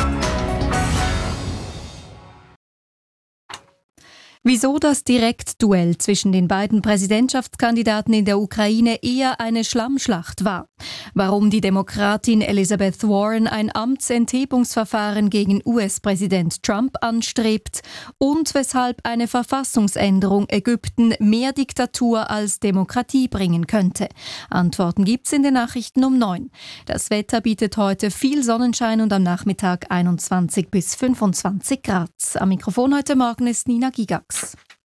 Wieso das Direktduell zwischen den beiden Präsidentschaftskandidaten in der Ukraine eher eine Schlammschlacht war. Warum die Demokratin Elizabeth Warren ein Amtsenthebungsverfahren gegen US-Präsident Trump anstrebt und weshalb eine Verfassungsänderung Ägypten mehr Diktatur als Demokratie bringen könnte. Antworten gibt's in den Nachrichten um 9. Das Wetter bietet heute viel Sonnenschein und am Nachmittag 21 bis 25 Grad. Am Mikrofon heute Morgen ist Nina Gigax.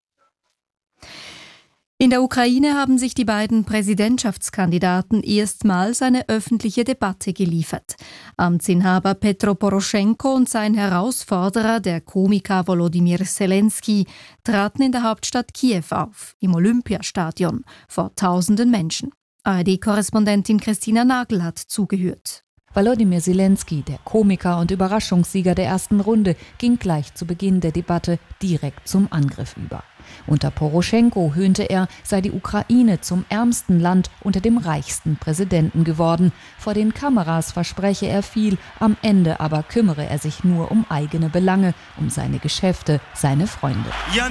In der Ukraine haben sich die beiden Präsidentschaftskandidaten erstmals eine öffentliche Debatte geliefert. Amtsinhaber Petro Poroschenko und sein Herausforderer, der Komiker Volodymyr Zelensky, traten in der Hauptstadt Kiew auf, im Olympiastadion, vor tausenden Menschen. ARD-Korrespondentin Christina Nagel hat zugehört. Volodymyr Zelensky, der Komiker und Überraschungssieger der ersten Runde, ging gleich zu Beginn der Debatte direkt zum Angriff über. Unter Poroschenko höhnte er, sei die Ukraine zum ärmsten Land unter dem reichsten Präsidenten geworden. Vor den Kameras verspreche er viel, am Ende aber kümmere er sich nur um eigene Belange, um seine Geschäfte, seine Freunde.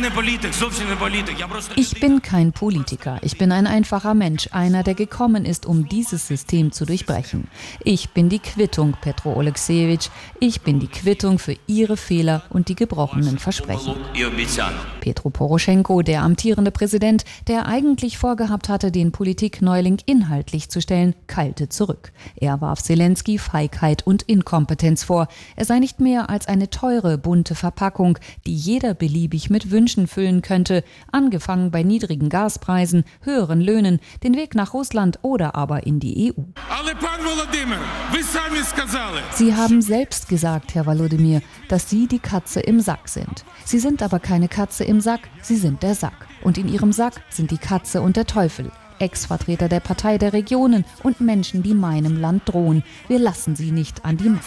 Ich bin kein Politiker, ich bin ein einfacher Mensch, einer, der gekommen ist, um dieses System zu durchbrechen. Ich bin die Quittung, Petro Oleksijewitsch, ich bin die Quittung für Ihre Fehler und die gebrochenen Versprechen. Petro Poroschenko, der amtierende Präsident, der eigentlich vorgehabt hatte, den Politikneuling inhaltlich zu stellen, keilte zurück. Er warf Zelensky Feigheit und Inkompetenz vor. Er sei nicht mehr als eine teure, bunte Verpackung, die jeder beliebig mit Wünschen füllen könnte, angefangen bei niedrigen Gaspreisen, höheren Löhnen, den Weg nach Russland oder aber in die EU. Sie haben selbst gesagt, Herr Volodymyr, dass Sie die Katze im Sack sind. Sie sind aber keine Katze im Sack, Sie sind der Sack. Und in Ihrem Sack sind die Katze und der Teufel. Ex-Vertreter der Partei der Regionen und Menschen, die meinem Land drohen. Wir lassen sie nicht an die Macht.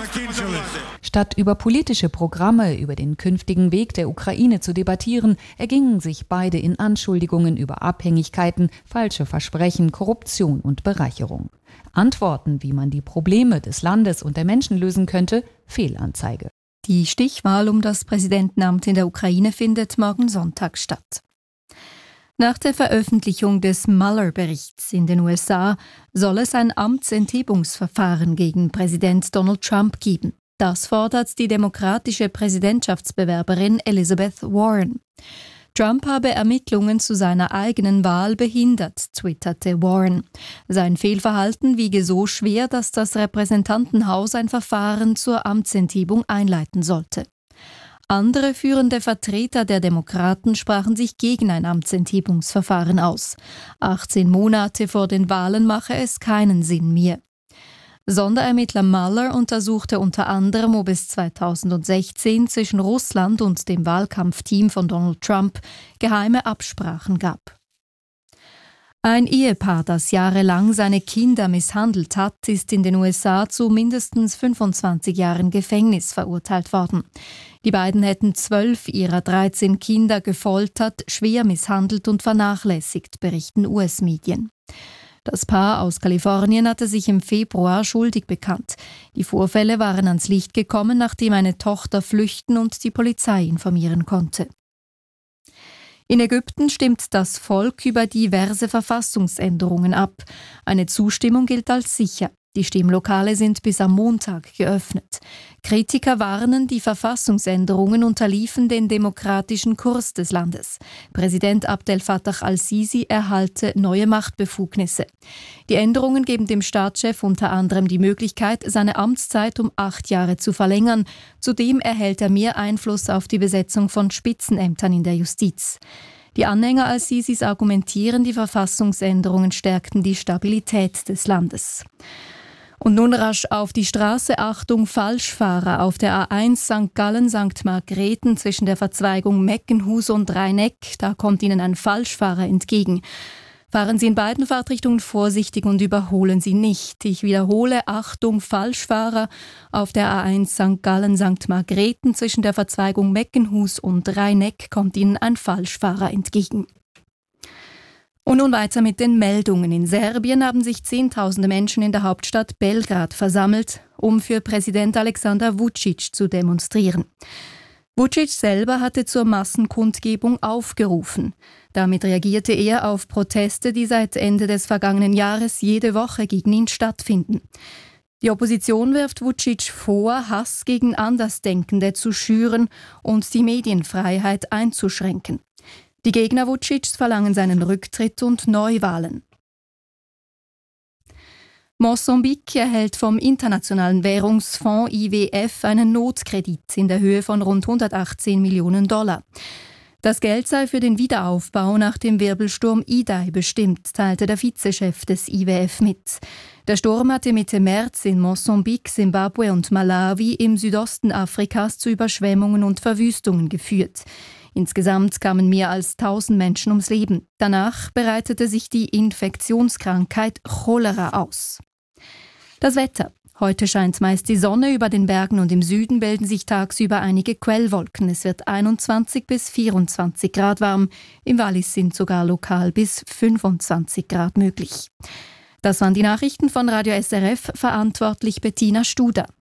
Statt über politische Programme, über den künftigen Weg der Ukraine zu debattieren, ergingen sich beide in Anschuldigungen über Abhängigkeiten, falsche Versprechen, Korruption und Bereicherung. Antworten, wie man die Probleme des Landes und der Menschen lösen könnte, Fehlanzeige. Die Stichwahl um das Präsidentenamt in der Ukraine findet morgen Sonntag statt. Nach der Veröffentlichung des Mueller-Berichts in den USA soll es ein Amtsenthebungsverfahren gegen Präsident Donald Trump geben. Das fordert die demokratische Präsidentschaftsbewerberin Elizabeth Warren. Trump habe Ermittlungen zu seiner eigenen Wahl behindert, twitterte Warren. Sein Fehlverhalten wiege so schwer, dass das Repräsentantenhaus ein Verfahren zur Amtsenthebung einleiten sollte. Andere führende Vertreter der Demokraten sprachen sich gegen ein Amtsenthebungsverfahren aus. 18 Monate vor den Wahlen mache es keinen Sinn mehr. Sonderermittler Mueller untersuchte unter anderem, ob es 2016 zwischen Russland und dem Wahlkampfteam von Donald Trump geheime Absprachen gab. Ein Ehepaar, das jahrelang seine Kinder misshandelt hat, ist in den USA zu mindestens 25 Jahren Gefängnis verurteilt worden. Die beiden hätten 12 ihrer 13 Kinder gefoltert, schwer misshandelt und vernachlässigt, berichten US-Medien. Das Paar aus Kalifornien hatte sich im Februar schuldig bekannt. Die Vorfälle waren ans Licht gekommen, nachdem eine Tochter flüchten und die Polizei informieren konnte. In Ägypten stimmt das Volk über diverse Verfassungsänderungen ab. Eine Zustimmung gilt als sicher. Die Stimmlokale sind bis am Montag geöffnet. Kritiker warnen, die Verfassungsänderungen unterliefen den demokratischen Kurs des Landes. Präsident Abdel Fattah al-Sisi erhalte neue Machtbefugnisse. Die Änderungen geben dem Staatschef unter anderem die Möglichkeit, seine Amtszeit um 8 Jahre zu verlängern. Zudem erhält er mehr Einfluss auf die Besetzung von Spitzenämtern in der Justiz. Die Anhänger al-Sisis argumentieren, die Verfassungsänderungen stärkten die Stabilität des Landes. Und nun rasch auf die Straße. Achtung, Falschfahrer auf der A1 St. Gallen-St. Margrethen zwischen der Verzweigung Meckenhus und Rhein-Eck. Da kommt Ihnen ein Falschfahrer entgegen. Fahren Sie in beiden Fahrtrichtungen vorsichtig und überholen Sie nicht. Ich wiederhole, Achtung, Falschfahrer auf der A1 St. Gallen-St. Margrethen zwischen der Verzweigung Meckenhus und Rhein-Eck kommt Ihnen ein Falschfahrer entgegen. Und nun weiter mit den Meldungen. In Serbien haben sich Zehntausende Menschen in der Hauptstadt Belgrad versammelt, um für Präsident Aleksandar Vučić zu demonstrieren. Vučić selber hatte zur Massenkundgebung aufgerufen. Damit reagierte er auf Proteste, die seit Ende des vergangenen Jahres jede Woche gegen ihn stattfinden. Die Opposition wirft Vučić vor, Hass gegen Andersdenkende zu schüren und die Medienfreiheit einzuschränken. Die Gegner Vučićs verlangen seinen Rücktritt und Neuwahlen. Mosambik erhält vom Internationalen Währungsfonds IWF einen Notkredit in der Höhe von rund 118 Millionen $. Das Geld sei für den Wiederaufbau nach dem Wirbelsturm Idai bestimmt, teilte der Vizechef des IWF mit. Der Sturm hatte Mitte März in Mosambik, Simbabwe und Malawi im Südosten Afrikas zu Überschwemmungen und Verwüstungen geführt. Insgesamt kamen mehr als 1000 Menschen ums Leben. Danach breitete sich die Infektionskrankheit Cholera aus. Das Wetter. Heute scheint meist die Sonne, über den Bergen und im Süden bilden sich tagsüber einige Quellwolken. Es wird 21 bis 24 Grad warm. Im Wallis sind sogar lokal bis 25 Grad möglich. Das waren die Nachrichten von Radio SRF, verantwortlich Bettina Studer.